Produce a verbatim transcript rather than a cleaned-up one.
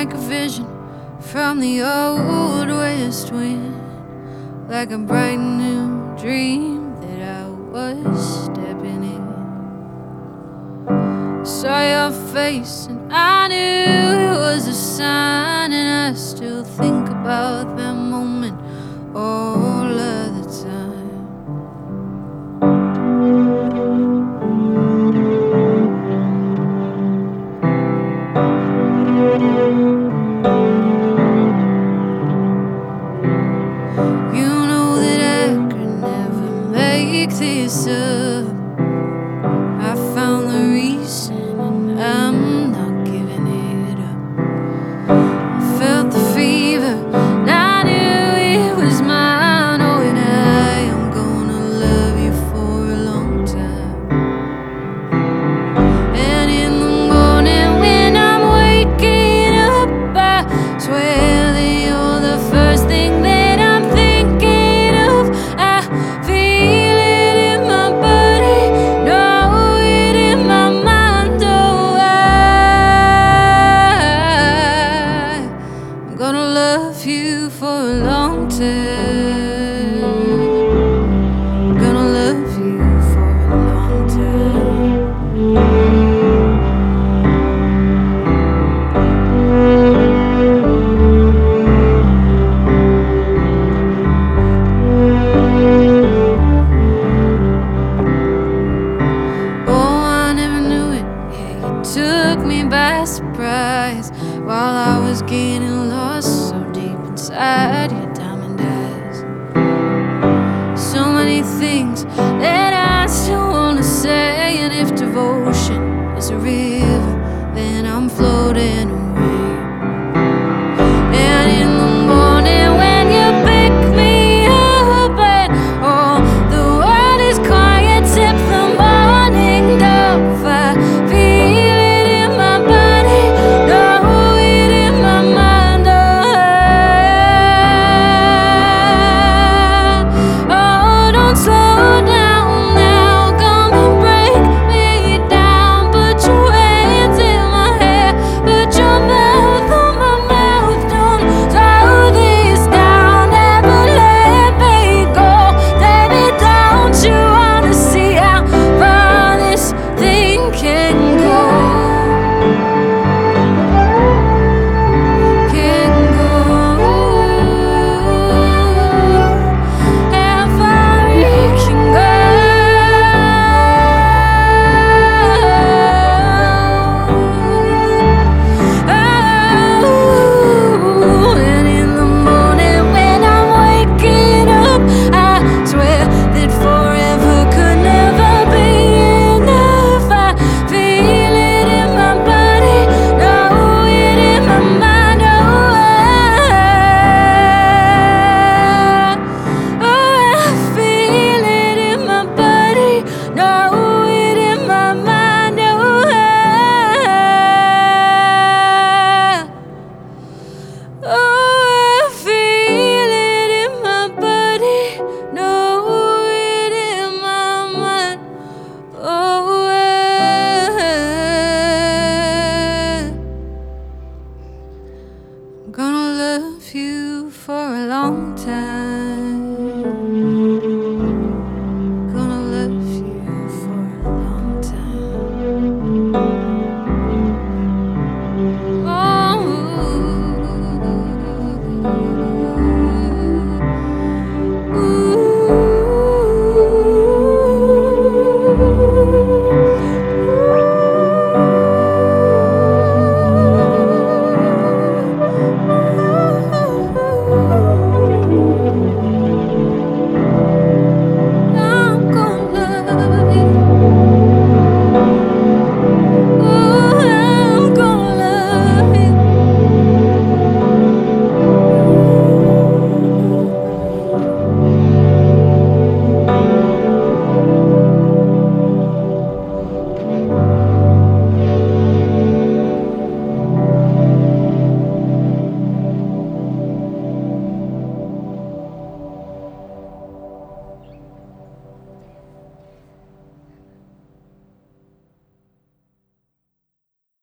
like a vision from the old west wind, like a bright new dream that I was stepping in. Saw your face and I knew it was a sign, and I still think about that moment all of the time. You know that I could never make this up. I found the reason and I'm not giving it up. I felt the fever and I knew it was mine. Oh, and I am gonna love you for a long time. And in the morning when I'm waking up, I swear that you're the first thing that I'm thinking of. I feel it in my body, know it in my mind. Oh, I, I'm gonna love you for a long time. Gonna love you for a long time. Oh, I never knew it. Yeah, you took me by surprise while I was getting lost so deep inside your diamond eyes. So many things that I still wanna say, and if devotion is a river, then I'm floating away. And in the morning when you pick me up, and all the world is quiet except the morning dove, I feel it in my body, know it in my mind. Oh, oh, don't slow down now, come and break me down. Put your hands in my hair, put your mouth on my mouth. Don't slow this down, never let me go. Baby, don't you wanna see how far this thing can go? Can go. How far it can go. Oh, and in the morning when I'm waking up, I swear that forever could never be enough. I feel it in my body, know it in my mind. Oh, I, oh, I feel it in my body, know it in my mind. Oh, I, oh, I feel it in my body, know it in my mind. Oh, I, I'm gonna love you for a long time.